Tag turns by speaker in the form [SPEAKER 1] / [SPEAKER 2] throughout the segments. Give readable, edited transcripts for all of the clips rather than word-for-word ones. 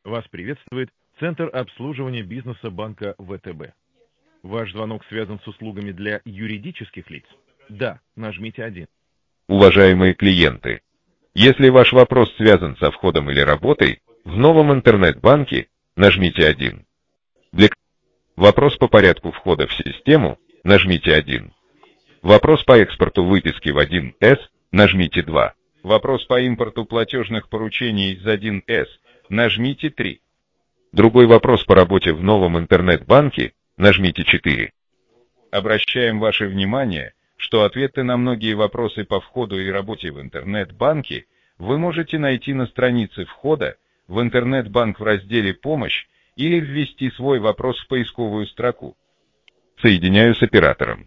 [SPEAKER 1] Вас приветствует Центр обслуживания бизнеса банка ВТБ. Ваш звонок связан с услугами для юридических лиц? Да, нажмите 1.
[SPEAKER 2] Уважаемые клиенты, если ваш вопрос связан со входом или работой в новом интернет-банке, нажмите 1. Вопрос по порядку входа в систему, нажмите 1. Вопрос по экспорту выписки в 1С, нажмите 2. Вопрос по импорту платежных поручений из 1С, нажмите 3. Другой вопрос по работе в новом интернет-банке, нажмите 4. Обращаем ваше внимание, что ответы на многие вопросы по входу и работе в интернет-банке вы можете найти на странице входа в интернет-банк в разделе «Помощь» или ввести свой вопрос в поисковую строку. Соединяю с оператором.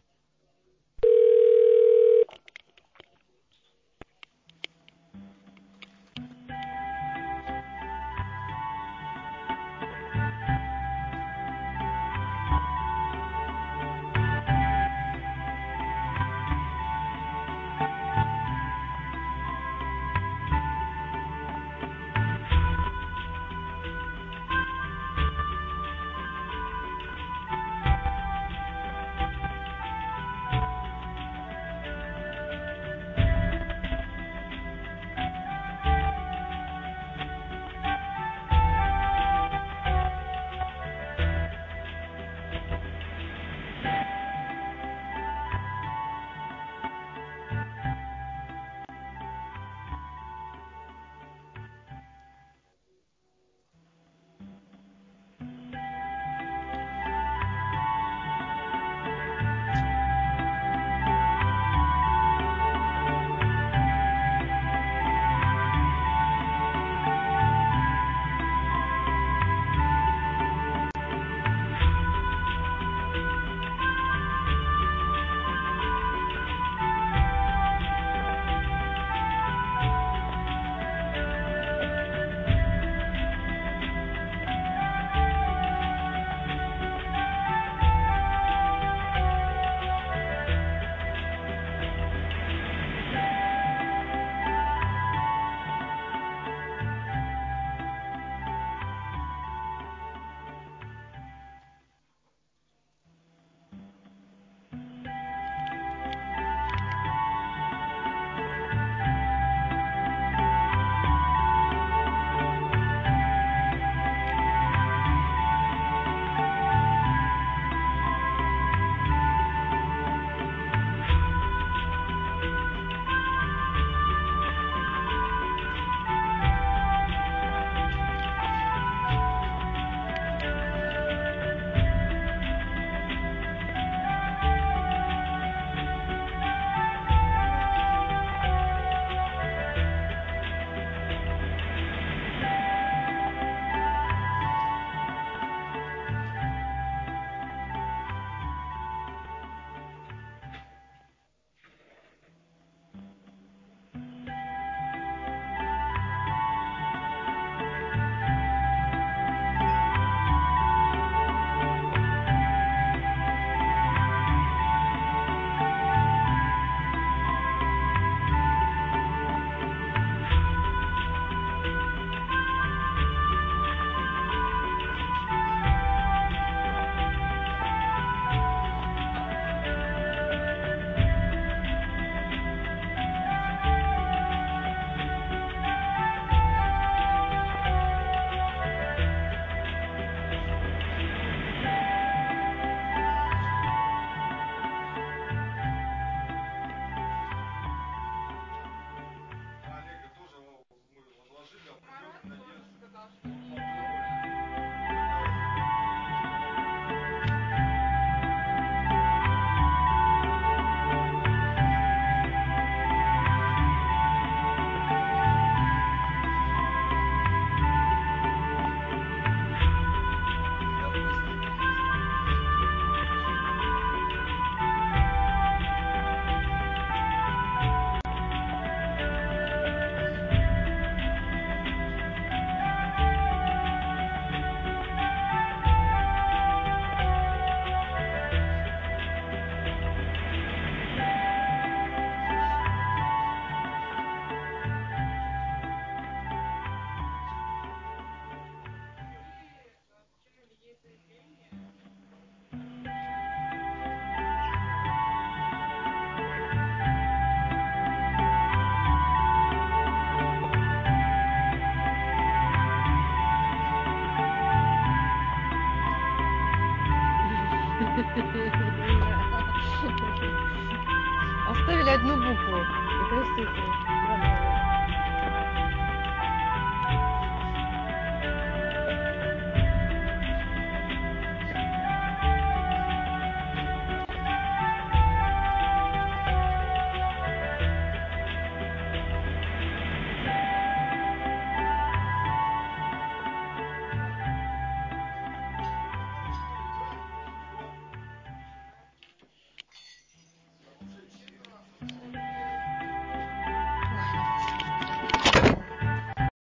[SPEAKER 3] Оставили одну букву. И 3 цифры.